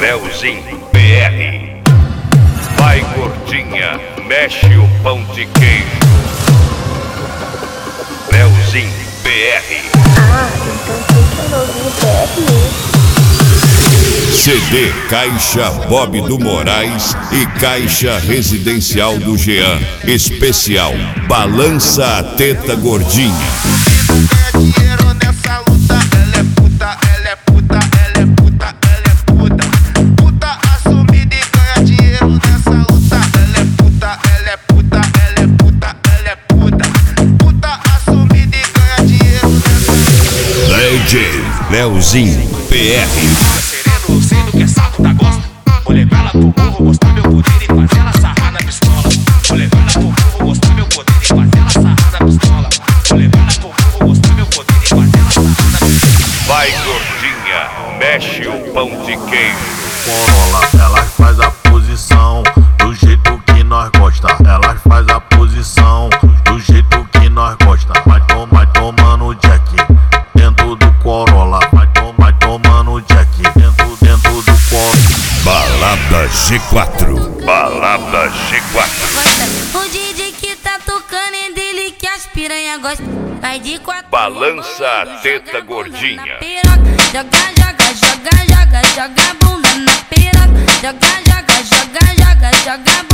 Leozinho BR. Vai gordinha, mexe o pão de queijo. Leozinho BR. Ah, então tem que é Leozinho BR mesmo. CD Caixa Bob do Moraes e Caixa Residencial do Jean. Especial Balança a Teta Gordinha. Ganha dinheiro nessa luta, ela é puta, ela é puta, ela é puta, ela é puta. Puta assumida e ganha dinheiro nessa luta, ela é puta, ela é puta, ela é puta, ela é puta. Puta assumida e ganha dinheiro nessa luta. DJ Leozinho BR. Eu sei do que é sapo da gosta. Vou levar ela pro morro, mostrar meu poder e fazer ela sarrar na pistola. Vou levar ela pro morro, mostrar meu poder e fazer ela sarrar na pistola. Vou levar ela pro morro, mostrar meu poder e fazer ela sarrar na pistola. Vai gordinha, mexe o pão de queijo. Corolla, elas faz a posição do jeito que nós gosta. Elas faz a posição do jeito que nós gosta. Vai tomando Jack dentro do Corolla. Vai tomando Jack dentro do Corolla. Balada G4. Balada G4. O DJ que tá tocando é dele que as piranha gosta. Vai de quatro. Balança a teta gordinha. Joga, joga, joga, joga, joga a bunda na piroca. Joga, joga, joga, joga, joga a